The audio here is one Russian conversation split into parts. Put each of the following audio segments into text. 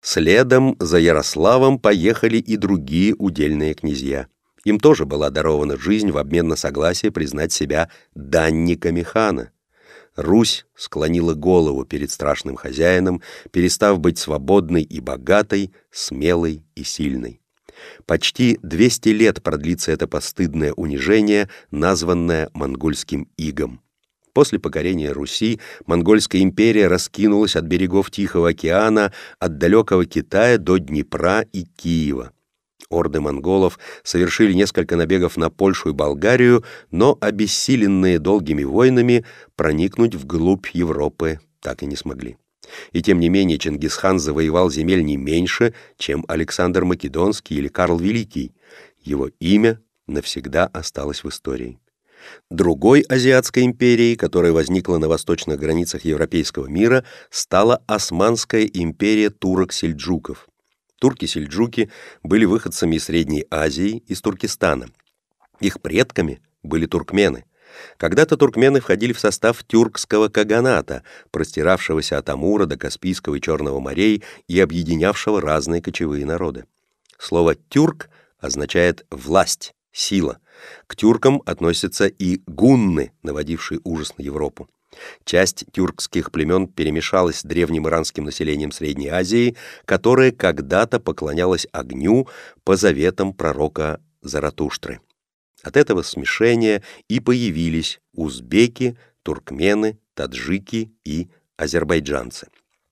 Следом за Ярославом поехали и другие удельные князья. Им тоже была дарована жизнь в обмен на согласие признать себя данниками хана. Русь склонила голову перед страшным хозяином, перестав быть свободной и богатой, смелой и сильной. Почти 200 лет продлится это постыдное унижение, названное монгольским игом. После покорения Руси Монгольская империя раскинулась от берегов Тихого океана, от далекого Китая до Днепра и Киева. Орды монголов совершили несколько набегов на Польшу и Болгарию, но, обессиленные долгими войнами, проникнуть вглубь Европы так и не смогли. И тем не менее Чингисхан завоевал земель не меньше, чем Александр Македонский или Карл Великий. Его имя навсегда осталось в истории. Другой азиатской империей, которая возникла на восточных границах европейского мира, стала Османская империя турок-сельджуков. Турки-сельджуки были выходцами из Средней Азии, из Туркестана. Их предками были туркмены. Когда-то туркмены входили в состав тюркского каганата, простиравшегося от Амура до Каспийского и Черного морей и объединявшего разные кочевые народы. Слово «тюрк» означает «власть», «сила». К тюркам относятся и гунны, наводившие ужас на Европу. Часть тюркских племен перемешалась с древним иранским населением Средней Азии, которое когда-то поклонялось огню по заветам пророка Заратуштры. От этого смешения и появились узбеки, туркмены, таджики и азербайджанцы.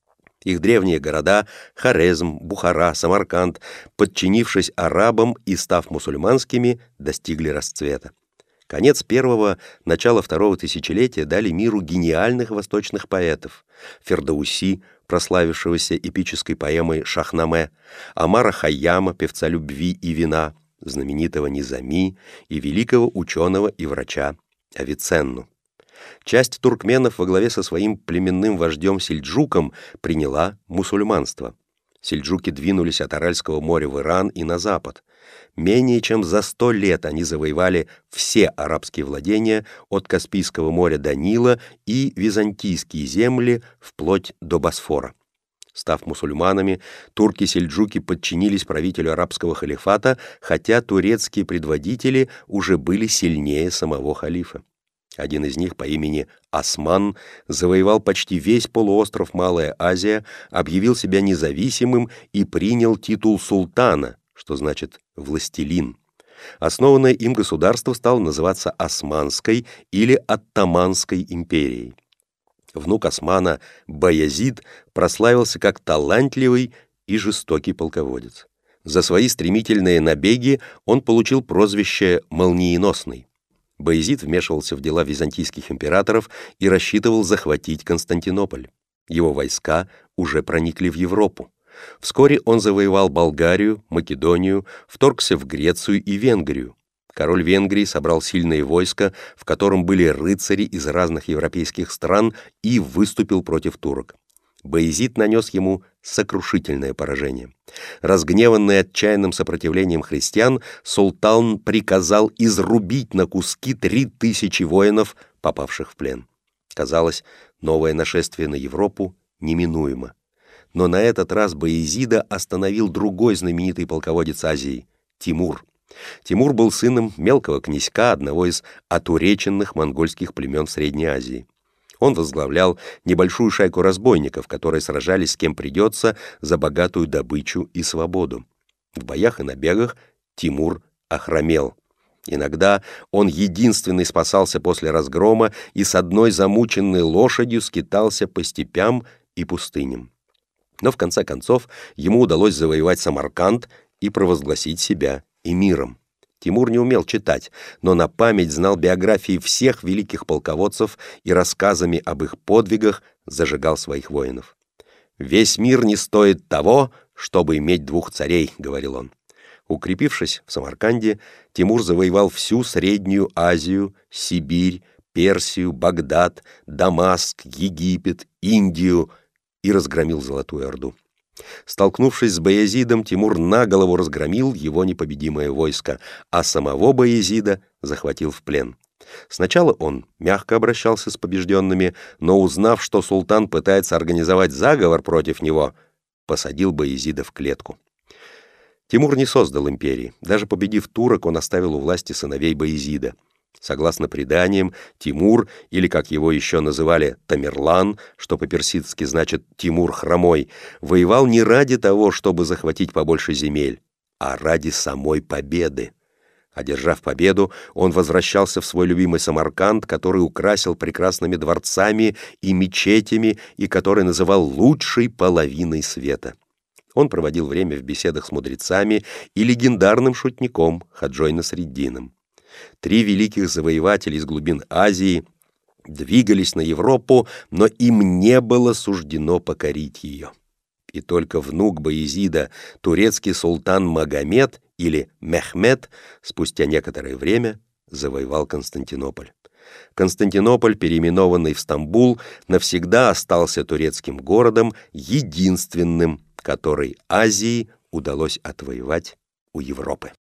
Их древние города Хорезм, Бухара, Самарканд, подчинившись арабам и став мусульманскими, достигли расцвета. Конец первого, начало второго тысячелетия дали миру гениальных восточных поэтов: Фердауси, прославившегося эпической поэмой «Шахнаме», Омара Хайяма, певца любви и вина, знаменитого Низами и великого ученого и врача Авиценну. Часть туркменов во главе со своим племенным вождем Сельджуком приняла мусульманство. Сельджуки двинулись от Аральского моря в Иран и на запад. Менее чем за 100 лет они завоевали все арабские владения от Каспийского моря до Нила и византийские земли вплоть до Босфора. Став мусульманами, турки-сельджуки подчинились правителю арабского халифата, хотя турецкие предводители уже были сильнее самого халифа. Один из них по имени Осман завоевал почти весь полуостров Малая Азия, объявил себя независимым и принял титул султана, что значит «властелин». Основанное им государство стало называться Османской или Оттоманской империей. Внук Османа Баязид прославился как талантливый и жестокий полководец. За свои стремительные набеги он получил прозвище «молниеносный». Баязид вмешивался в дела византийских императоров и рассчитывал захватить Константинополь. Его войска уже проникли в Европу. Вскоре он завоевал Болгарию, Македонию, вторгся в Грецию и Венгрию. Король Венгрии собрал сильное войско, в котором были рыцари из разных европейских стран, и выступил против турок. Баязид нанес ему сокрушительное поражение. Разгневанный отчаянным сопротивлением христиан, султан приказал изрубить на куски 3000 воинов, попавших в плен. Казалось, новое нашествие на Европу неминуемо. Но на этот раз Баязида остановил другой знаменитый полководец Азии — Тимур. Тимур был сыном мелкого князька одного из отуреченных монгольских племен Средней Азии. Он возглавлял небольшую шайку разбойников, которые сражались с кем придется за богатую добычу и свободу. В боях и набегах Тимур охромел. Иногда он единственный спасался после разгрома и с одной замученной лошадью скитался по степям и пустыням. Но в конце концов ему удалось завоевать Самарканд и провозгласить себя эмиром. Тимур не умел читать, но на память знал биографии всех великих полководцев и рассказами об их подвигах зажигал своих воинов. «Весь мир не стоит того, чтобы иметь 2 царей», — говорил он. Укрепившись в Самарканде, Тимур завоевал всю Среднюю Азию, Сибирь, Персию, Багдад, Дамаск, Египет, Индию и разгромил Золотую Орду. Столкнувшись с Баязидом, Тимур наголову разгромил его непобедимое войско, а самого Баязида захватил в плен. Сначала он мягко обращался с побежденными, но узнав, что султан пытается организовать заговор против него, посадил Баязида в клетку. Тимур не создал империи. Даже победив турок, он оставил у власти сыновей Баязида. Согласно преданиям, Тимур, или, как его еще называли, Тамерлан, что по-персидски значит «Тимур хромой», воевал не ради того, чтобы захватить побольше земель, а ради самой победы. Одержав победу, он возвращался в свой любимый Самарканд, который украсил прекрасными дворцами и мечетями и который называл лучшей половиной света. Он проводил время в беседах с мудрецами и легендарным шутником Ходжой Насреддином. 3 великих завоевателя из глубин Азии двигались на Европу, но им не было суждено покорить ее. И только внук Баязида, турецкий султан Магомед или Мехмед, спустя некоторое время завоевал Константинополь. Константинополь, переименованный в Стамбул, навсегда остался турецким городом, единственным, который Азии удалось отвоевать у Европы.